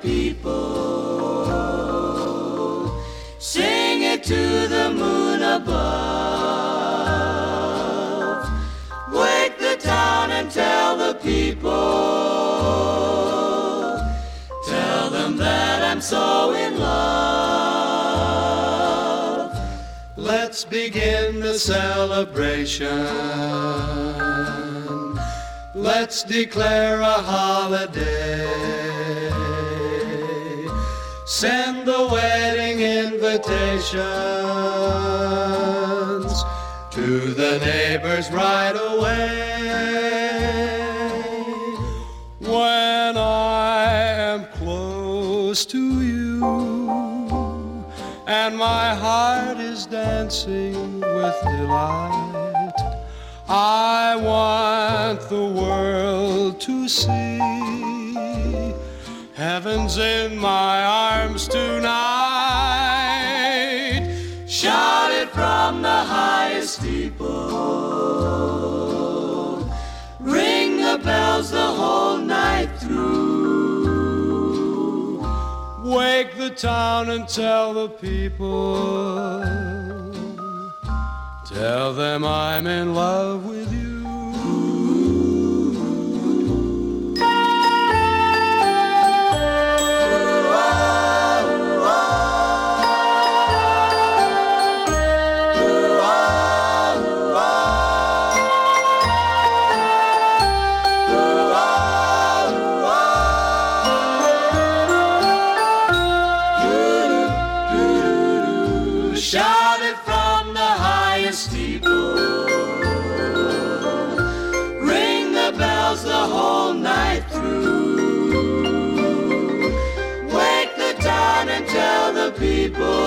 people. Sing it to the moon above. Wake the town and tell the people. Tell them that I'm so in love. Let's begin the celebration. Let's declare a holiday. Send the wedding invitations to the neighbors right away. When I am close to you and my heart is dancing with delight, I want the world to see heaven's in my arms tonight. Shout it from the highest steeple. Ring the bells the whole night through. Wake the town and tell the people. Tell them I'm in love with you. Shout it from the highest steeple. Ring the bells the whole night through. Wake the town and tell the people.